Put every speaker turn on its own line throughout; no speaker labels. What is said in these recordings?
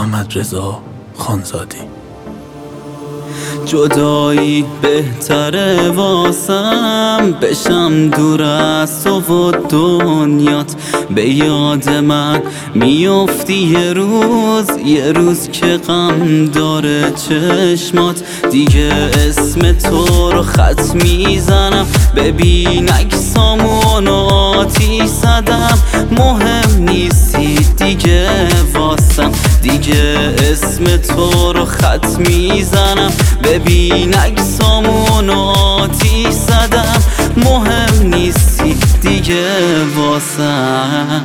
محمدرضا خانزادی.
جدایی بهتره واسم، بشم دور از تو و دنیات. به یاد من میافتی یه روز که غم داره چشمات. دیگه اسم تو رو خط میزنم، ببین عکسامون آتیش زدم. مهم نیستی دیگه واسم، دیگه اسم تو رو خط میزنم، ببین عکسامون آتیش زدم. مهم نیستی دیگه واسم.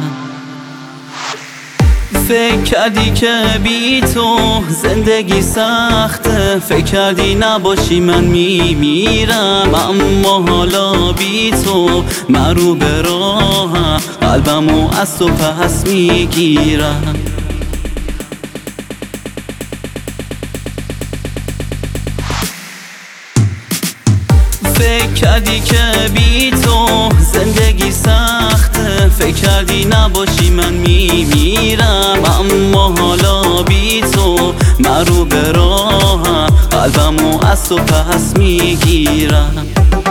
فکر کردی که بی تو زندگی سخته، فکر کردی نباشی من میمیرم. اما حالا بی تو من رو به راهم، قلبمو از تو پس میگیرم. فکر کردی که بی تو زندگی سخته، فکر کردی نباشی من میمیرم. اما حالا بی تو من رو به راهم، قلبمو از تو پس میگیرم.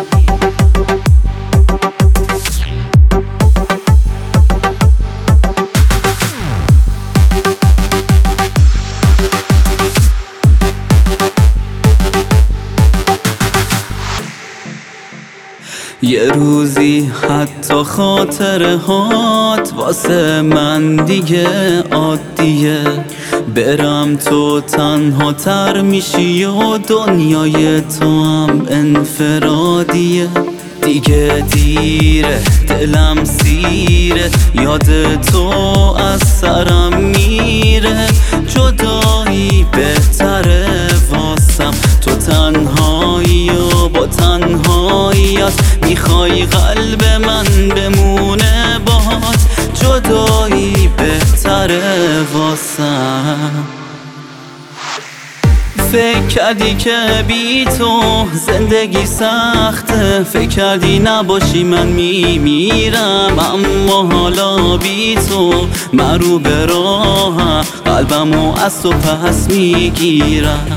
یه روزی حتی خاطره هات واسه من دیگه عادیه. برم تو تنها تر میشی و دنیای تو هم انفرادیه. دیگه دیره دلم سیره، یاد تو از سرم میره. جدایی بهتره واسم، تو تنهایی و با تنهاییات میخوای قلب من بمونه باهات. جدایی بهتره واسم. فکر کردی که بی تو زندگی سخته، فکر کردی نباشی من میمیرم. اما حالا بی تو من رو به راهم، قلبمو از تو پس میگیرم.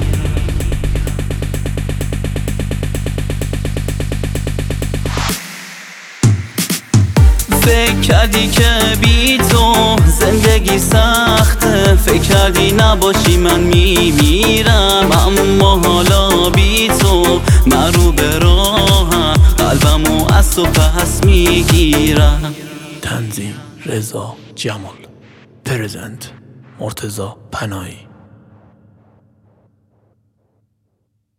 فکر کردی که بی تو زندگی سخته، فکر کردی نباشی من میمیرم. اما حالا بی تو من رو به راهم، قلبمو از تو پس میگیرم.
تنظیم رضا جمال، پرزنت مرتضی پناهی.